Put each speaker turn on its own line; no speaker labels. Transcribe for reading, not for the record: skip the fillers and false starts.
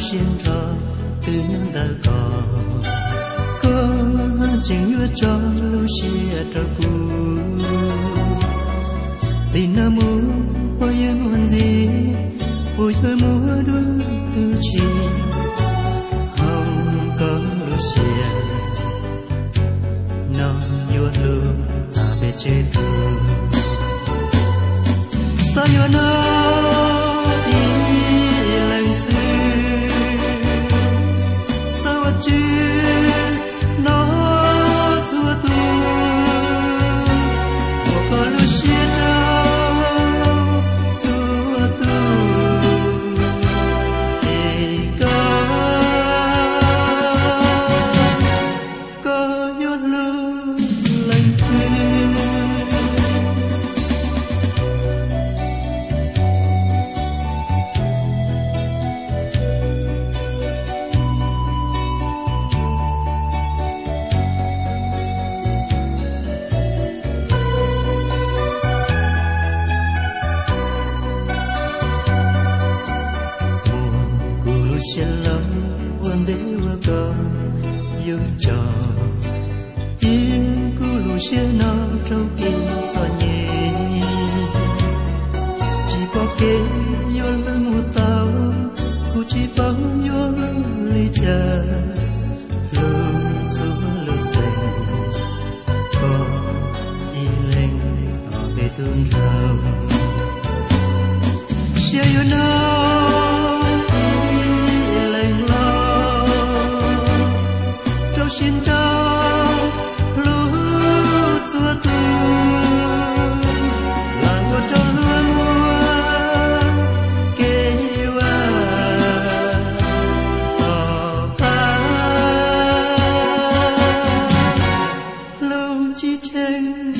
xiên trò từ nhân ta có chừng nhớ cho lưu xia trò cũ gì na mu ôi muốn gì ôi mua đôi tư chi không có lưu xia nó nhớ lưu ta về chế tu sao nhớ nó sẽ lâuวันเดียวก็อยู่จอยิ่งกูรู้เชื่อน้องเจ้ากินตอนเย็นจีบเกยโยนลืมหัวเต้ากูจีบโยนลิจาลูสูลูเซนก็อีเล็งออกไปตุนเราเชื่ออยู่น้องxin chào lúa chua tu làng của cho lúa mua kê hoa tỏ ta lưu chi trên